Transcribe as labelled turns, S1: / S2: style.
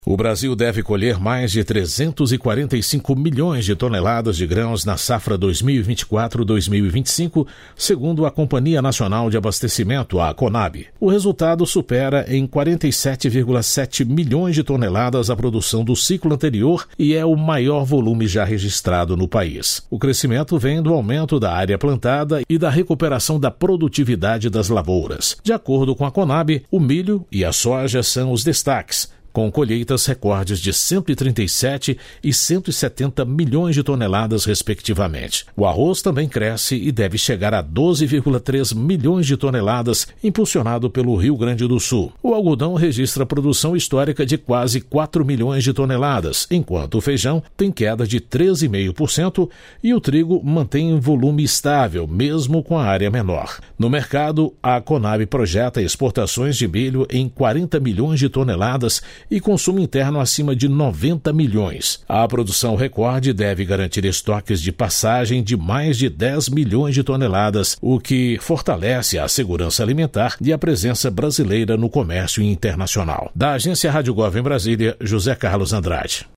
S1: O Brasil deve colher mais de 345 milhões de toneladas de grãos na safra 2024-2025, segundo a Companhia Nacional de Abastecimento, a CONAB. O resultado supera em 47,7 milhões de toneladas a produção do ciclo anterior e é o maior volume já registrado no país. O crescimento vem do aumento da área plantada e da recuperação da produtividade das lavouras. De acordo com a CONAB, o milho e a soja são os destaques, com colheitas recordes de 137 e 170 milhões de toneladas, respectivamente. O arroz também cresce e deve chegar a 12,3 milhões de toneladas, impulsionado pelo Rio Grande do Sul. O algodão registra produção histórica de quase 4 milhões de toneladas, enquanto o feijão tem queda de 13,5% e o trigo mantém volume estável, mesmo com a área menor. No mercado, a CONAB projeta exportações de milho em 40 milhões de toneladas e consumo interno acima de 90 milhões. A produção recorde deve garantir estoques de passagem de mais de 10 milhões de toneladas, o que fortalece a segurança alimentar e a presença brasileira no comércio internacional. Da Agência Rádio Gov em Brasília, José Carlos Andrade.